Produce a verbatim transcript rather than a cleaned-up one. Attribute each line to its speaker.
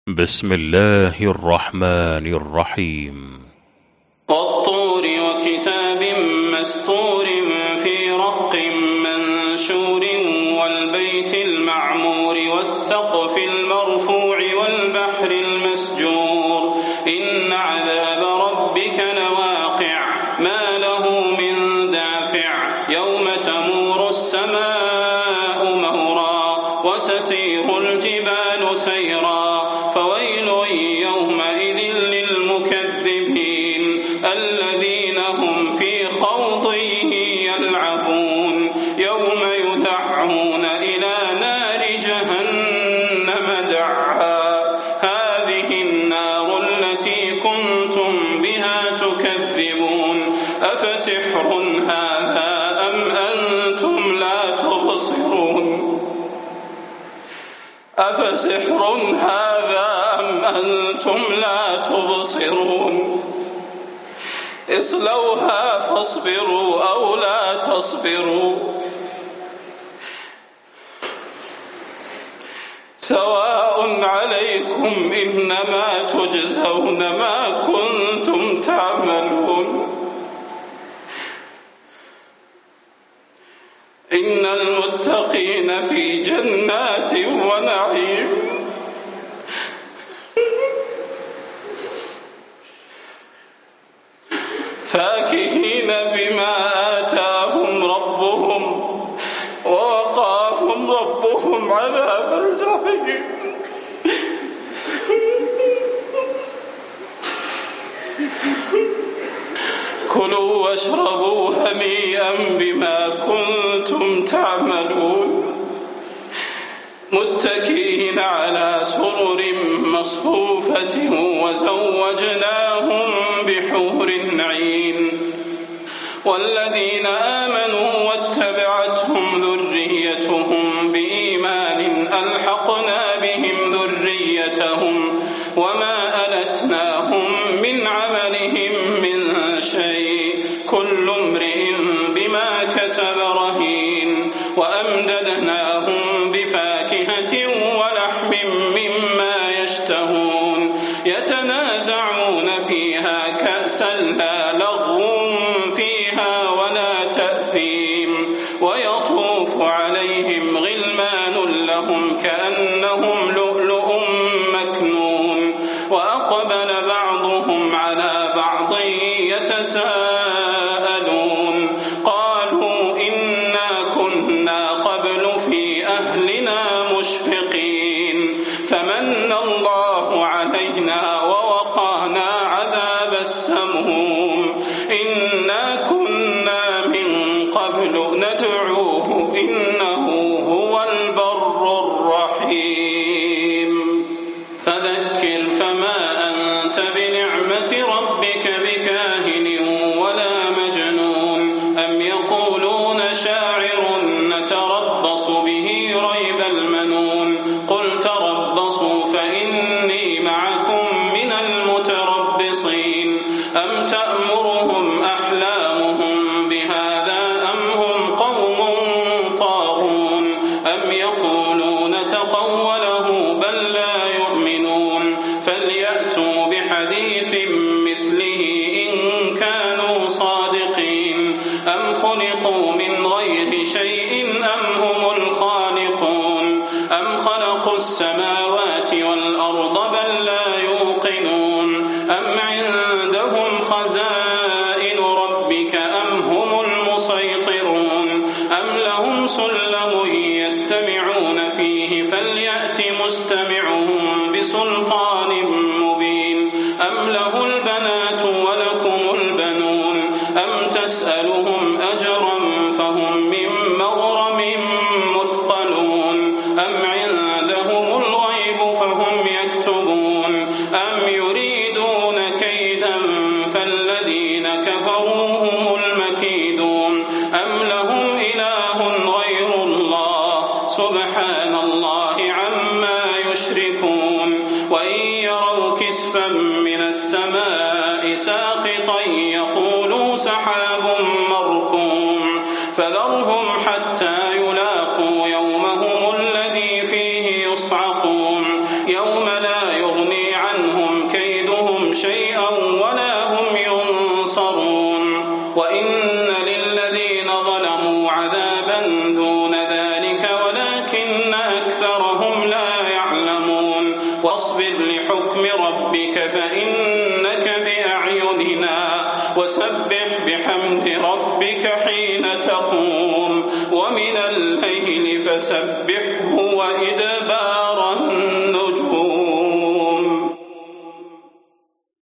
Speaker 1: بسم الله الرحمن الرحيم
Speaker 2: والطور وكتاب مسطور في رق منشور والبيت المعمور والسقف المرفوع والبحر المسجور إن عذاب ربك لواقع ما له من دافع يوم تمور السماء مورا وتسير الجبال سيرا فويل يومئذ للمكذبين الذين هم في خوض يلعبون يوم يدعون إلى نار جهنم دعا هذه النار التي كنتم بها تكذبون أفسحر هذا أم أنتم لا تبصرون أفسحر هذا أم أنتم لا تبصرون اصلوها فاصبروا أو لا تصبروا سواء عليكم إنما تجزون ما كنتم تعملون إن المتقين في جنات ونعيم فاكهين بما آتاهم ربهم ووقاهم ربهم عذاب الجحيم كلوا واشربوا هنيئا بما كنتم تعملون متكئين على سرر مصفوفة وزوجناهم بحور عين والذين آمنوا واتبعتهم ذريتهم بإيمان ألحقنا بهم ذريتهم وما ألتناهم من عملهم من شيء كل امرئ بما كسب رهين وأمددناهم بفاكهة ولحم مما يشتهون يتنازعون فيها كأسا لا لغو فيها ولا تأثيم ويطوف عليهم غلمان لهم كأنهم لؤلؤ مكنون وأقبل بعضهم على بعض يتساءلون قالوا إنا كنا قبل في أهلنا مشفقين فمن الله علينا ووقانا عذاب السموم إنا كنا من قبل ندعوه إنه هو البر الرحيم فذكر فما أنت بنعمة ربك بكاهن ولا مجنون أم يقولون شاعر نتربص به ريب المنون قل تربصوا فإني معكم من المتربصين أم تأمرهم أحلامهم بهذا أم هم قوم طاغون أم يقولون تقوله بل لا يؤمنون فليأتوا بحديث مثله إن كانوا صادقين أم خلقوا من غير شيء أم هم الخالقون أم خلقوا السماوات والأرض بل لا يوقنون أم عندهم خزائن ربك أم هم المسيطرون أم لهم سلم يستمعون فيه فليأت مستمعهم بسلطان مبين أم له البنات ولكم البنون أم تسألهم أجرا فهم من مغرم مثقلون أم عندهم الغيب فهم يكتبون أم يريدون كيدا فالذين كفروا هم المكيدون أم لهم إله غير الله سبحان الله عما يشركون وإن يروا كسفا من السماء ساقطا يقولوا سحاب مركوم فذرهم حتى يلاقوا يومهم الذي فيه يصعقون يوم لا يغني شيئا ولا هم ينصرون وإن للذين ظلموا عذابا دون ذلك ولكن أكثرهم لا يعلمون واصبر لحكم ربك فإنك بأعيننا وسبح بحمد ربك حين تقوم ومن الليل فسبحه وإدبار